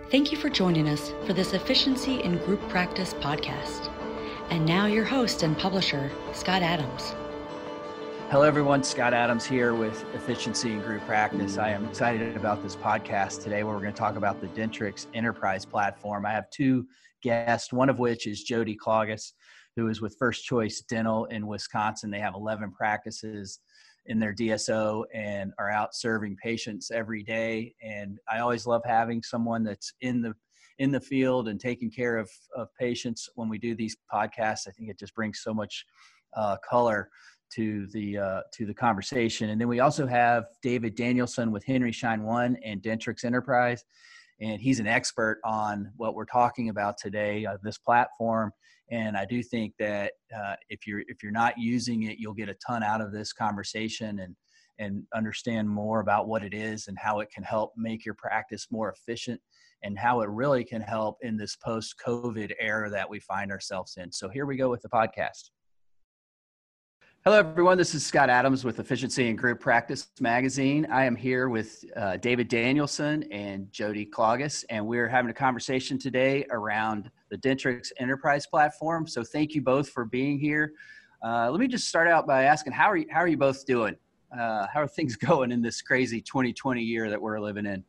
Thank you for joining us for this Efficiency in Group Practice podcast. And now your host and publisher, Scott Adams. Hello, everyone. Scott Adams here with Efficiency in Group Practice. I am excited about this podcast today where we're going to talk about the Dentrix Enterprise Platform. I have two guests, one of which is Jody Cloggis, who is with First Choice Dental in Wisconsin. They have 11 practices in their DSO and are out serving patients every day. And I always love having someone that's in the field and taking care of patients when we do these podcasts. I think it just brings so much color to the conversation. And then we also have David Danielson with Henry Schein One and Dentrix Enterprise. And he's an expert on what we're talking about today, this platform. And I do think that if you're not using it, you'll get a ton out of this conversation and understand more about what it is and how it can help make your practice more efficient and how it really can help in this post-COVID era that we find ourselves in. So here we go with the podcast. Hello, everyone. This is Scott Adams with Efficiency in Group Practice Magazine. I am here with David Danielson and Jody Cloggis, and we're having a conversation today around the Dentrix Enterprise Platform. So thank you both for being here. Let me just start out by asking, how are you both doing? How are things going in this crazy 2020 year that we're living in?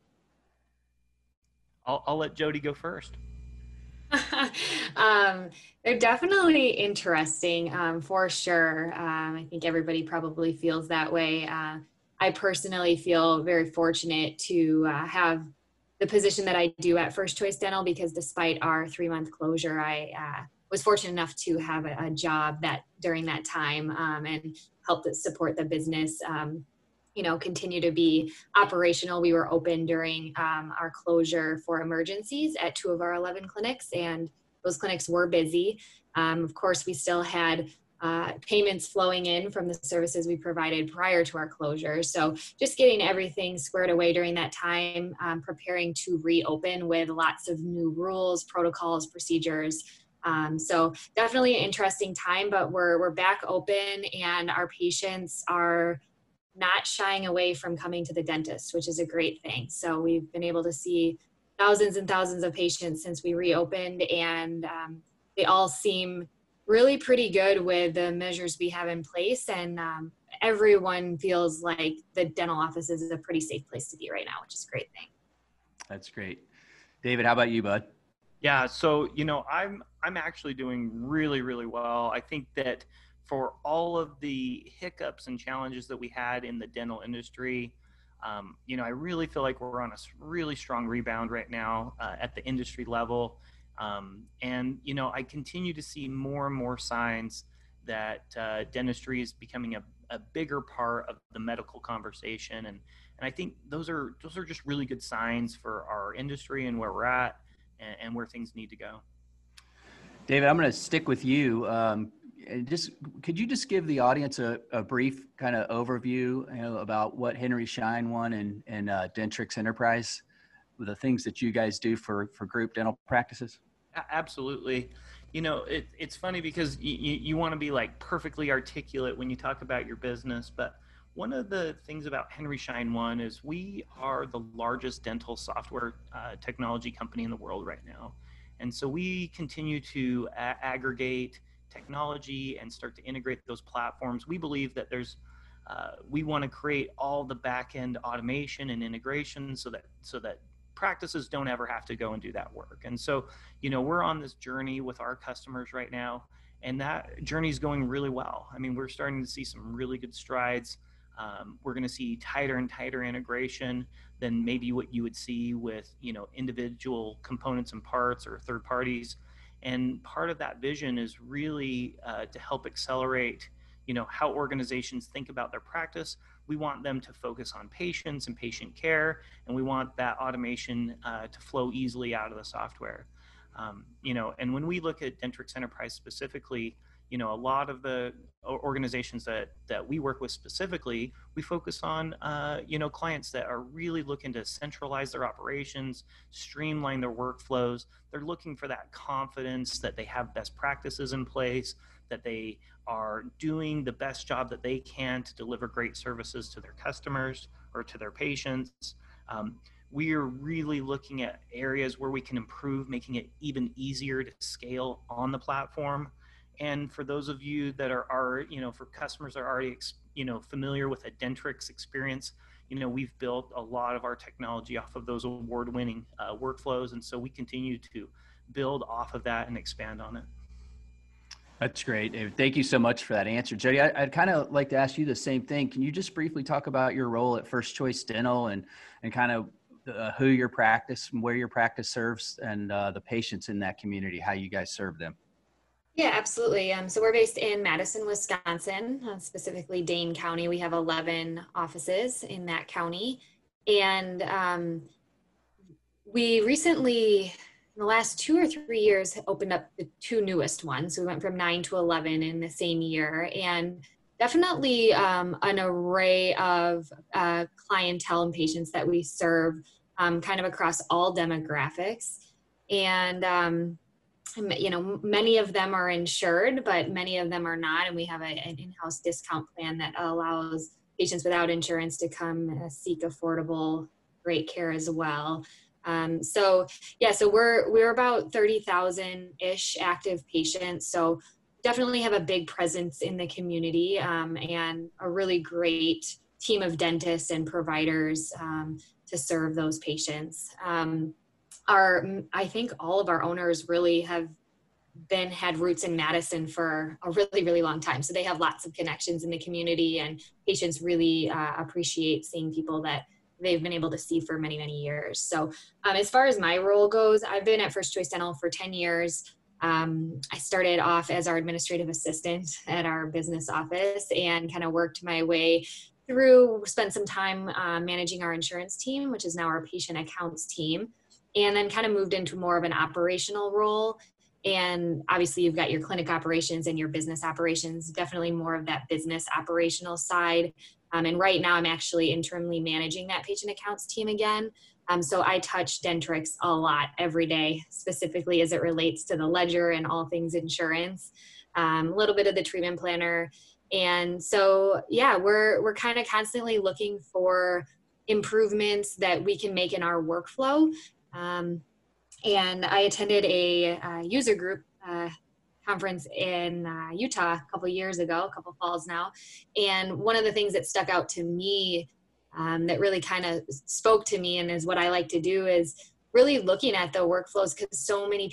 I'll let Jody go first. They're definitely interesting, for sure. I think everybody probably feels that way. I personally feel very fortunate to have the position that I do at First Choice Dental because despite our 3-month closure, I was fortunate enough to have a job that during that time and help support the business continue to be operational. We were open during our closure for emergencies at 2 of our 11 clinics, and those clinics were busy. Of course, we still had payments flowing in from the services we provided prior to our closure. So just getting everything squared away during that time, preparing to reopen with lots of new rules, protocols, procedures. So definitely an interesting time, but we're back open and our patients are not shying away from coming to the dentist, which is a great thing. So we've been able to see thousands and thousands of patients since we reopened, and they all seem really pretty good with the measures we have in place. And everyone feels like the dental office is a pretty safe place to be right now, which is a great thing. That's great. David, how about you, bud? Yeah, so, I'm actually doing really, really well. I think that for all of the hiccups and challenges that we had in the dental industry, I really feel like we're on a really strong rebound right now at the industry level. I continue to see more and more signs that dentistry is becoming a bigger part of the medical conversation. And I think those are just really good signs for our industry and where we're at and where things need to go. David, I'm going to stick with you. Could you just give the audience a brief kind of overview, about what Henry Schein One and Dentrix Enterprise, the things that you guys do for group dental practices? Absolutely. It's funny because you want to be like perfectly articulate when you talk about your business, but one of the things about Henry Schein One is we are the largest dental software technology company in the world right now. And so we continue to aggregate technology and start to integrate those platforms. We believe that we want to create all the back-end automation and integration so that practices don't ever have to go and do that work. And so, we're on this journey with our customers right now, and that journey is going really well. I mean, we're starting to see some really good strides. We're going to see tighter and tighter integration than maybe what you would see with, individual components and parts or third parties. And part of that vision is really to help accelerate, how organizations think about their practice. We want them to focus on patients and patient care, and we want that automation to flow easily out of the software. And when we look at Dentrix Enterprise specifically, a lot of the organizations that we work with specifically, we focus on, clients that are really looking to centralize their operations, streamline their workflows. They're looking for that confidence that they have best practices in place, that they are doing the best job that they can to deliver great services to their customers or to their patients. we are really looking at areas where we can improve, making it even easier to scale on the platform. And for those of you that are for customers that are already, familiar with a Dentrix experience, we've built a lot of our technology off of those award-winning workflows. And so we continue to build off of that and expand on it. That's great, David. Thank you so much for that answer. Jody, I'd kind of like to ask you the same thing. Can you just briefly talk about your role at First Choice Dental and kind of who your practice and where your practice serves and the patients in that community, how you guys serve them? Yeah, absolutely. So we're based in Madison, Wisconsin, specifically Dane County. We have 11 offices in that county. And we recently, in the last 2 or 3 years, opened up the 2 newest ones. So we went from 9 to 11 in the same year. And definitely an array of clientele and patients that we serve kind of across all demographics. And many of them are insured, but many of them are not. And we have an in-house discount plan that allows patients without insurance to come seek affordable, great care as well. So we're about 30,000-ish active patients. So definitely have a big presence in the community and a really great team of dentists and providers to serve those patients. I think all of our owners really have had roots in Madison for a really, really long time. So they have lots of connections in the community, and patients really appreciate seeing people that they've been able to see for many, many years. So as far as my role goes, I've been at First Choice Dental for 10 years. I started off as our administrative assistant at our business office and kind of worked my way through, spent some time managing our insurance team, which is now our patient accounts team, and then kind of moved into more of an operational role. And obviously you've got your clinic operations and your business operations, definitely more of that business operational side. And right now I'm actually internally managing that patient accounts team again. So I touch Dentrix a lot every day, specifically as it relates to the ledger and all things insurance, a little bit of the treatment planner. And so, yeah, we're kind of constantly looking for improvements that we can make in our workflow. And I attended a user group conference in Utah a couple falls now. And one of the things that stuck out to me that really kind of spoke to me and is what I like to do is really looking at the workflows, because so many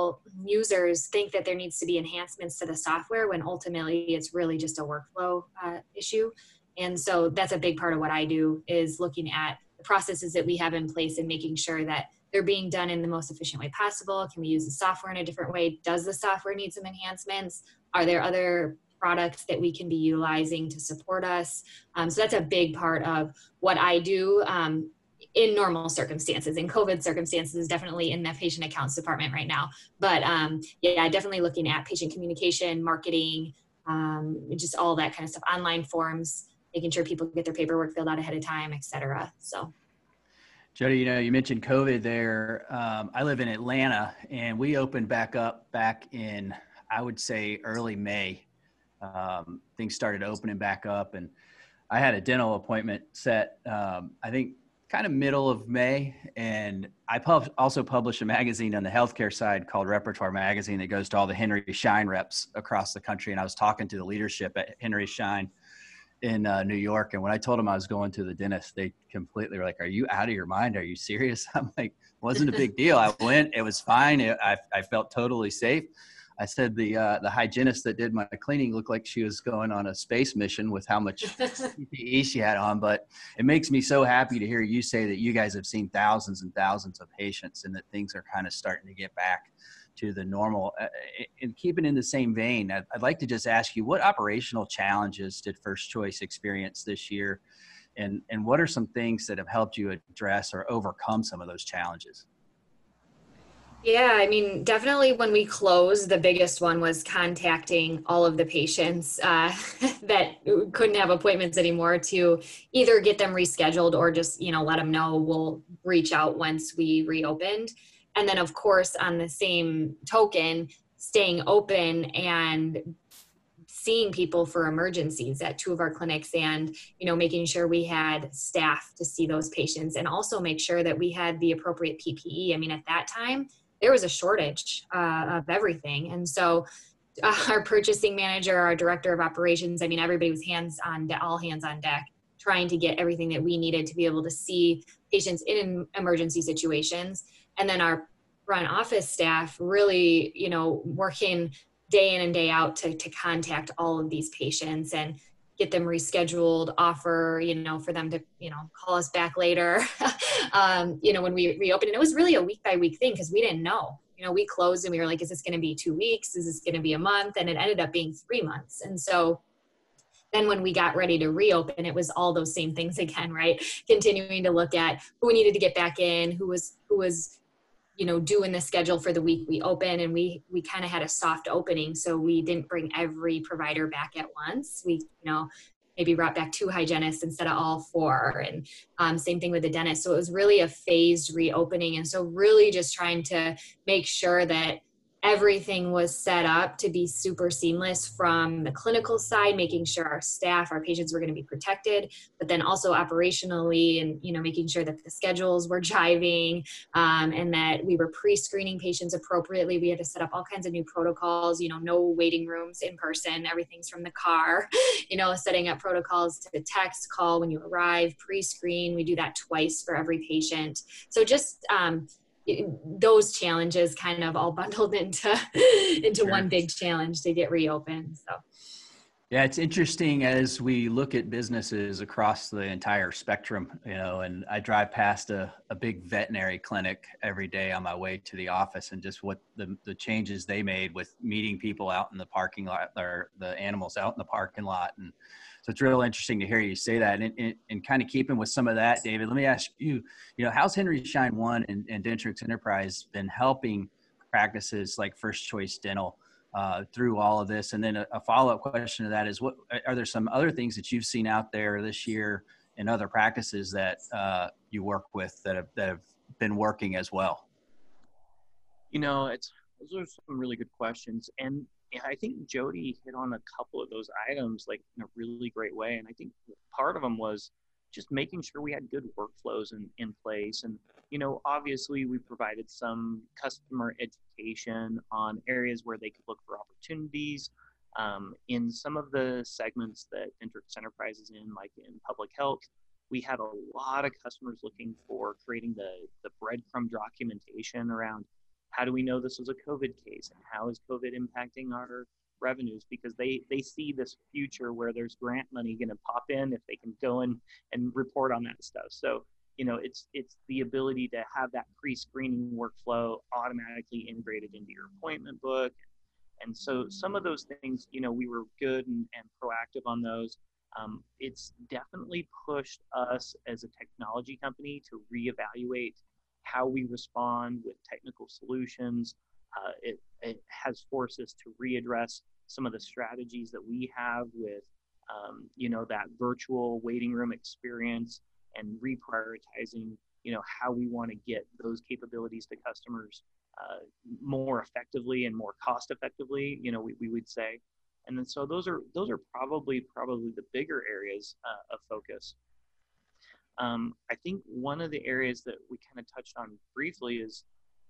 users think that there needs to be enhancements to the software when ultimately it's really just a workflow issue. And so that's a big part of what I do, is looking at the processes that we have in place and making sure that they're being done in the most efficient way possible. Can we use the software in a different way? Does the software need some enhancements? Are there other products that we can be utilizing to support us? So that's a big part of what I do in normal circumstances. In COVID circumstances, definitely in the patient accounts department right now. But yeah, definitely looking at patient communication, marketing, just all that kind of stuff, online forms, making sure people get their paperwork filled out ahead of time, et cetera. So. Jody, you mentioned COVID there. I live in Atlanta, and we opened back up back in, I would say, early May. Things started opening back up, and I had a dental appointment set, I think, kind of middle of May. And I also publish a magazine on the healthcare side called Repertoire Magazine that goes to all the Henry Schein reps across the country. And I was talking to the leadership at Henry Schein in New York. And when I told them I was going to the dentist, they completely were like, "Are you out of your mind? Are you serious?" I'm like, "Wasn't a big deal. I went, it was fine. I felt totally safe." I said the hygienist that did my cleaning looked like she was going on a space mission with how much PPE she had on. But it makes me so happy to hear you say that you guys have seen thousands and thousands of patients and that things are kind of starting to get back to the normal. And keeping in the same vein, I'd like to just ask you, what operational challenges did First Choice experience this year? And what are some things that have helped you address or overcome some of those challenges? Yeah, I mean, definitely when we closed, the biggest one was contacting all of the patients that couldn't have appointments anymore to either get them rescheduled or just, let them know we'll reach out once we reopened. And then, of course, on the same token, staying open and seeing people for emergencies at 2 of our clinics, and, making sure we had staff to see those patients, and also make sure that we had the appropriate PPE. I mean, at that time, there was a shortage of everything. And so our purchasing manager, our director of operations, I mean, everybody was all hands on deck, trying to get everything that we needed to be able to see patients in emergency situations. And then our front office staff really, working day in and day out to contact all of these patients and get them rescheduled, offer, for them to, call us back later, when we reopened. And it was really a week by week thing, because we didn't know. We closed and we were like, is this going to be 2 weeks? Is this going to be a month? And it ended up being 3 months. And so then when we got ready to reopen, it was all those same things again, right? Continuing to look at who we needed to get back in, who was doing the schedule for the week we open. And we kind of had a soft opening. So we didn't bring every provider back at once. We, maybe brought back 2 hygienists instead of all 4. And same thing with the dentist. So it was really a phased reopening. And so really just trying to make sure that everything was set up to be super seamless from the clinical side, making sure our staff, our patients were going to be protected, but then also operationally, and, making sure that the schedules were jiving, and that we were pre-screening patients appropriately. We had to set up all kinds of new protocols, no waiting rooms in person, everything's from the car, setting up protocols to text, call when you arrive, pre-screen. We do that twice for every patient. So just, those challenges kind of all bundled into Sure. one big challenge to get reopened. So yeah, it's interesting as we look at businesses across the entire spectrum, and I drive past a big veterinary clinic every day on my way to the office, and just what the changes they made with meeting people out in the parking lot, or the animals out in the parking lot. And so it's real interesting to hear you say that. And kind of keeping with some of that, David, let me ask you, how's Henry Schein One and Dentrix Enterprise been helping practices like First Choice Dental through all of this? And then a follow-up question to that is, what are there some other things that you've seen out there this year in other practices that you work with that have been working as well? Those are some really good questions. And I think Jody hit on a couple of those items like in a really great way. And I think part of them was just making sure we had good workflows in place. And, obviously we provided some customer education on areas where they could look for opportunities. In some of the segments that Dentrix Enterprise is in, like in public health, we had a lot of customers looking for creating the breadcrumb documentation around how do we know this was a COVID case, and how is COVID impacting our revenues, because they see this future where there's grant money going to pop in if they can go in and report on that stuff. So, it's the ability to have that pre-screening workflow automatically integrated into your appointment book. And so some of those things, we were good and proactive on those. It's definitely pushed us as a technology company to reevaluate how we respond with technical solutions. It has forced us to readdress some of the strategies that we have with, that virtual waiting room experience, and reprioritizing, how we want to get those capabilities to customers more effectively and more cost effectively, we would say. And then so those are probably the bigger areas of focus. I think one of the areas that we kind of touched on briefly is,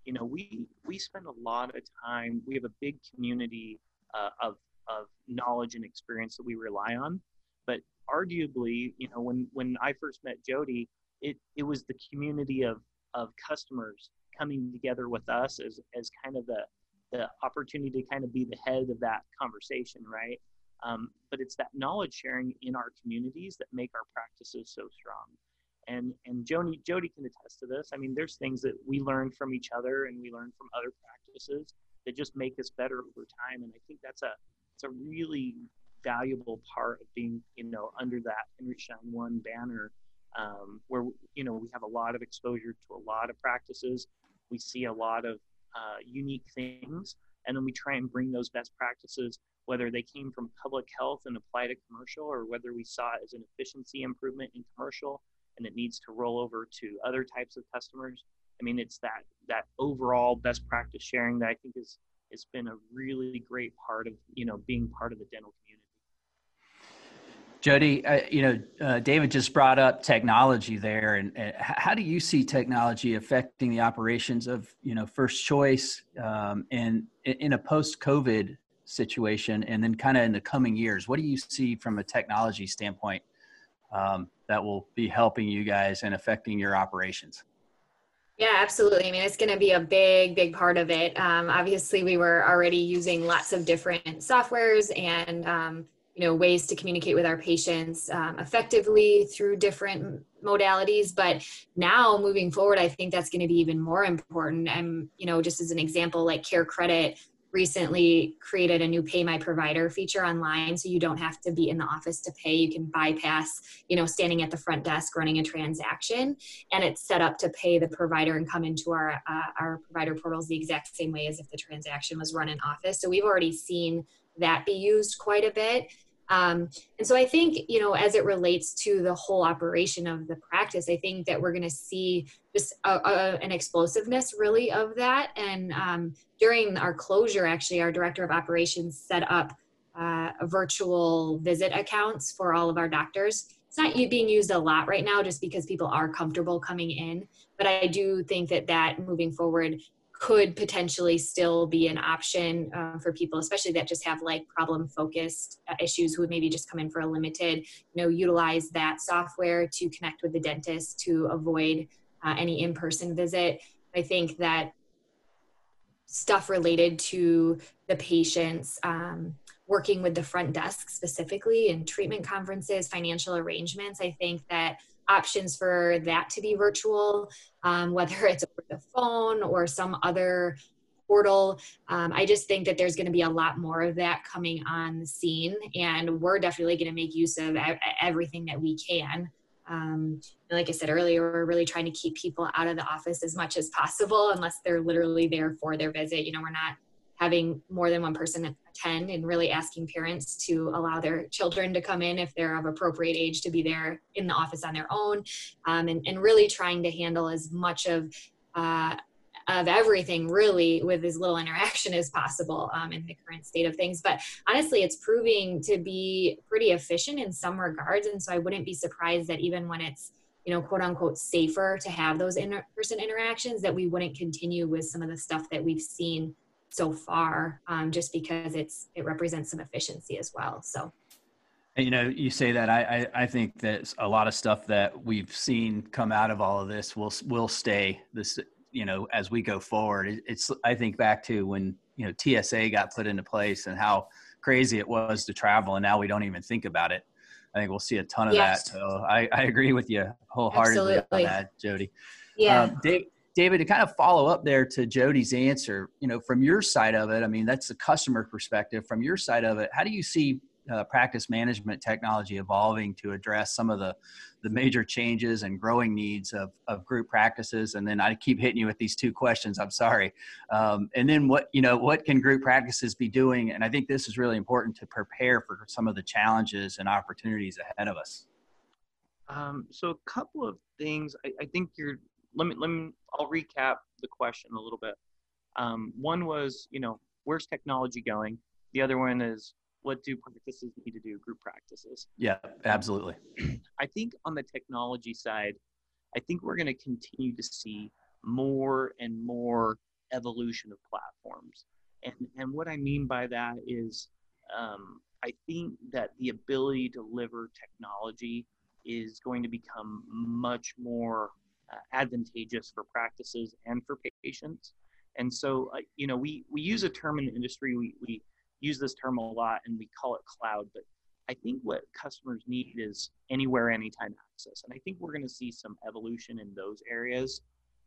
we spend a lot of time, we have a big community of knowledge and experience that we rely on. But arguably, when I first met Jody, it was the community of customers coming together with us as kind of the opportunity to kind of be the head of that conversation, right? But it's that knowledge sharing in our communities that make our practices so strong. And Jody can attest to this. I mean, there's things that we learn from each other and we learn from other practices that just make us better over time. And I think it's a really valuable part of being, under that Henry Schein One banner, where, we have a lot of exposure to a lot of practices. We see a lot of unique things, and then we try and bring those best practices, whether they came from public health and apply to commercial, or whether we saw it as an efficiency improvement in commercial and it needs to roll over to other types of customers. I mean, it's that overall best practice sharing that I think it's been a really great part of, being part of the dental community. Jody, David just brought up technology there, and how do you see technology affecting the operations of, First Choice and in a post-COVID situation, and then kind of in the coming years? What do you see from a technology standpoint that will be helping you guys and affecting your operations? Yeah, absolutely. I mean, it's going to be a big, big part of it. Obviously, we were already using lots of different softwares and, ways to communicate with our patients effectively through different modalities. But now moving forward, I think that's going to be even more important. And, just as an example, like CareCredit recently created a new Pay My Provider feature online, so you don't have to be in the office to pay. You can bypass, standing at the front desk running a transaction, and it's set up to pay the provider and come into our provider portals the exact same way as if the transaction was run in office. So we've already seen that be used quite a bit. And so I think, as it relates to the whole operation of the practice, I think that we're going to see just an explosiveness really of that. And during our closure, actually, our director of operations set up a virtual visit accounts for all of our doctors. It's not being used a lot right now just because people are comfortable coming in. But I do think that moving forward could potentially still be an option for people, especially that just have like problem focused issues who would maybe just come in for a limited, utilize that software to connect with the dentist to avoid any in-person visit. I think that stuff related to the patients, working with the front desk specifically in treatment conferences, financial arrangements, I think that options for that to be virtual, whether it's over the phone or some other portal. I just think that there's going to be a lot more of that coming on the scene, and we're definitely going to make use of everything that we can. Like I said earlier, we're really trying to keep people out of the office as much as possible, unless they're literally there for their visit. We're not having more than one person attend, and really asking parents to allow their children to come in if they're of appropriate age to be there in the office on their own, and really trying to handle as much of everything really with as little interaction as possible in the current state of things. But honestly, it's proving to be pretty efficient in some regards. And so I wouldn't be surprised that even when it's, quote unquote, safer to have those in-person interactions, that we wouldn't continue with some of the stuff that we've seen so far, just because it represents some efficiency as well. So, you say that I think that a lot of stuff that we've seen come out of all of this will stay this, as we go forward. I think back to when, TSA got put into place and how crazy it was to travel, and now we don't even think about it. I think we'll see a ton of that. So I agree with you wholeheartedly on that, Jody. Yeah. David, to kind of follow up there to Jody's answer, from your side of it, I mean, that's the customer perspective. From your side of it, how do you see practice management technology evolving to address some of the major changes and growing needs of group practices? And then I keep hitting you with these two questions. I'm sorry. And then what can group practices be doing? And I think this is really important to prepare for some of the challenges and opportunities ahead of us. So a couple of things. I think I'll recap the question a little bit. One was, where's technology going? The other one is, what do practices need to do, group practices? Yeah, absolutely. I think on the technology side, I think we're going to continue to see more and more evolution of platforms. And what I mean by that is, I think that the ability to deliver technology is going to become much more advantageous for practices and for patients. And so, we use a term in the industry, we use this term a lot, and we call it cloud, but I think what customers need is anywhere, anytime access. And I think we're going to see some evolution in those areas.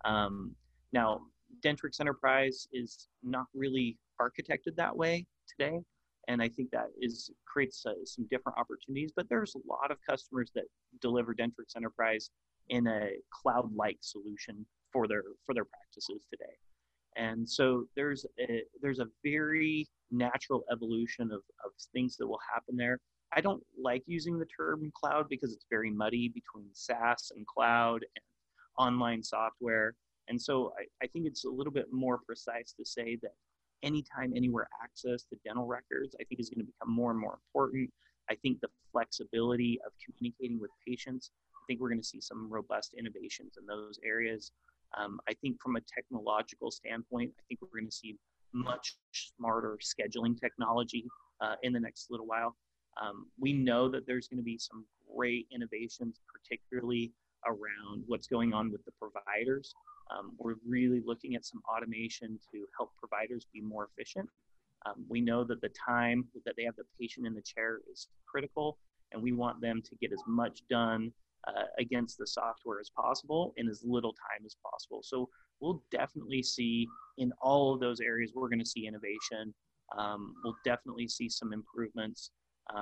Now, Dentrix Enterprise is not really architected that way today. And I think that creates some different opportunities, but there's a lot of customers that deliver Dentrix Enterprise in a cloud-like solution for their practices today. And so there's a very natural evolution of things that will happen there. I don't like using the term cloud because it's very muddy between SaaS and cloud and online software. And so I think it's a little bit more precise to say that anytime, anywhere access to dental records, I think is going to become more and more important. I think the flexibility of communicating with patients, I think we're going to see some robust innovations in those areas. I think from a technological standpoint, I think we're going to see much smarter scheduling technology in the next little while. We know that there's going to be some great innovations, particularly around what's going on with the providers. We're really looking at some automation to help providers be more efficient. We know that the time that they have the patient in the chair is critical, and we want them to get as much done against the software as possible in as little time as possible. So we'll definitely see in all of those areas, we're going to see innovation. We'll definitely see some improvements.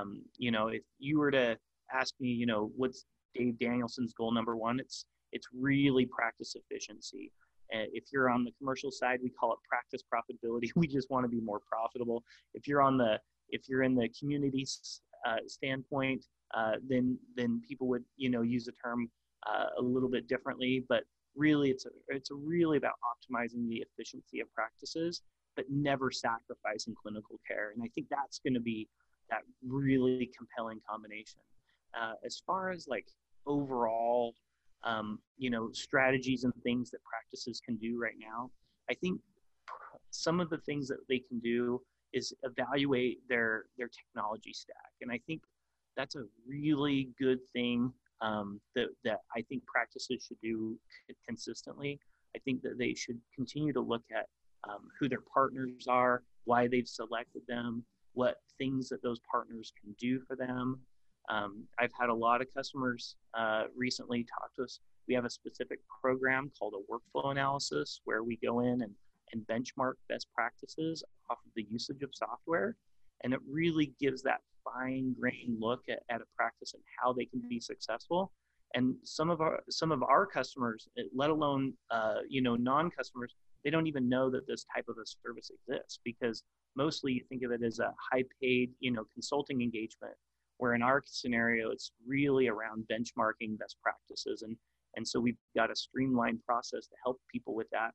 If you were to ask me, what's Dave Danielson's goal number one, it's really practice efficiency. If you're on the commercial side, we call it practice profitability. We just want to be more profitable. If you're in the community standpoint, then people would use the term a little bit differently. But really, it's really about optimizing the efficiency of practices, but never sacrificing clinical care. And I think that's going to be that really compelling combination. As far as like overall, strategies and things that practices can do right now, I think some of the things that they can do is evaluate their technology stack. And I think that's a really good thing that I think practices should do consistently. I think that they should continue to look at who their partners are, why they've selected them, what things that those partners can do for them. I've had a lot of customers recently talk to us. We have a specific program called a workflow analysis where we go in and benchmark best practices off of the usage of software. And it really gives that fine-grained look at a practice and how they can be successful. And some of our customers, let alone non-customers, they don't even know that this type of a service exists, because mostly you think of it as a high-paid consulting engagement, where in our scenario it's really around benchmarking best practices, and so we've got a streamlined process to help people with that.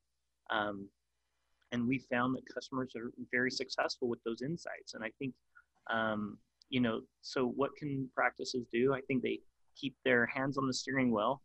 And we found that customers are very successful with those insights. And I think, so what can practices do? I think they keep their hands on the steering wheel.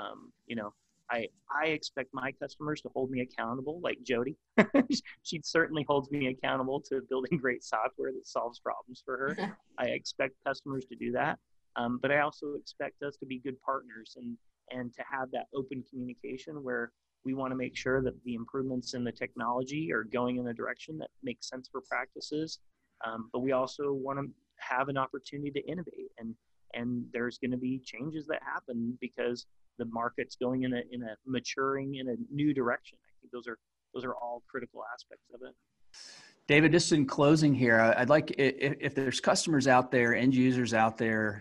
I expect my customers to hold me accountable, like Jody. She certainly holds me accountable to building great software that solves problems for her. I expect customers to do that. But I also expect us to be good partners and to have that open communication where we want to make sure that the improvements in the technology are going in a direction that makes sense for practices. But we also want to have an opportunity to innovate, and there's going to be changes that happen because the market's going in a maturing in a new direction. I think those are all critical aspects of it. David, just in closing here, I'd like, if there's customers out there, end users out there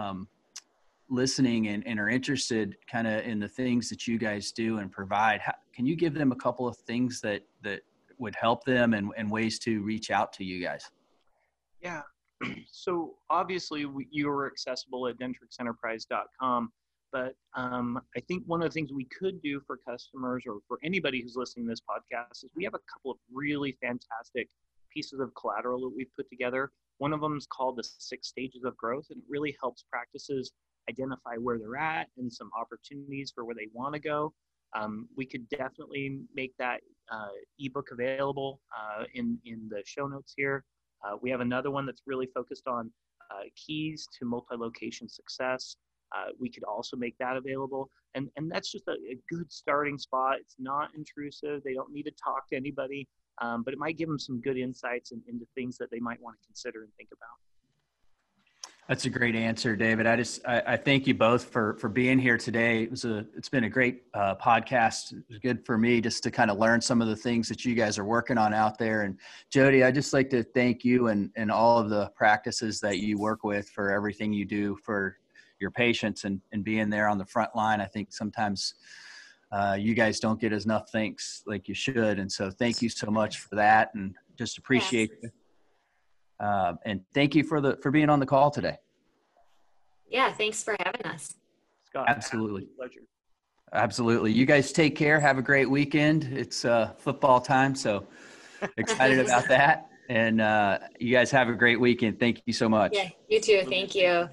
listening and are interested kind of in the things that you guys do and provide, can you give them a couple of things that would help them and ways to reach out to you guys? Yeah. So obviously you are accessible at dentrixenterprise.com, but I think one of the things we could do for customers or for anybody who's listening to this podcast is we have a couple of really fantastic pieces of collateral that we've put together. One of them is called the 6 Stages of Growth, and it really helps practices identify where they're at and some opportunities for where they want to go. We could definitely make that ebook available in the show notes here. We have another one that's really focused on keys to multi-location success. We could also make that available. And that's just a good starting spot. It's not intrusive. They don't need to talk to anybody, but it might give them some good insights into things that they might want to consider and think about. That's a great answer, David. I thank you both for being here today. It's been a great podcast. It was good for me just to kind of learn some of the things that you guys are working on out there. And Jody, I'd just like to thank you and all of the practices that you work with for everything you do for your patients and being there on the front line. I think sometimes you guys don't get enough thanks like you should. And so thank you so much for that, and just appreciate it. And thank you for being on the call today. Yeah, thanks for having us. Scott, absolutely. Pleasure. Absolutely. You guys take care. Have a great weekend. It's football time, so excited about that. And you guys have a great weekend. Thank you so much. Yeah, you too. Thank you.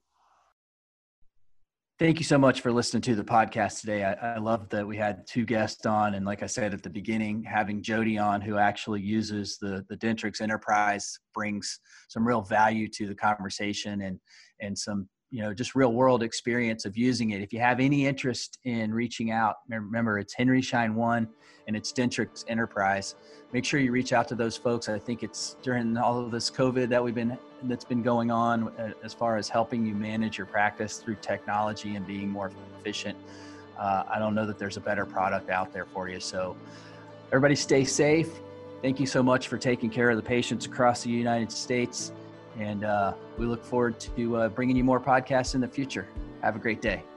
Thank you so much for listening to the podcast today. I love that we had two guests on. And like I said at the beginning, having Jody on, who actually uses the Dentrix Enterprise, brings some real value to the conversation and some, just real world experience of using it. If you have any interest in reaching out, remember it's Henry Schein One and it's Dentrix Enterprise. Make sure you reach out to those folks. I think it's during all of this COVID that's been going on as far as helping you manage your practice through technology and being more efficient. I don't know that there's a better product out there for you. So everybody stay safe. Thank you so much for taking care of the patients across the United States. And we look forward to bringing you more podcasts in the future. Have a great day.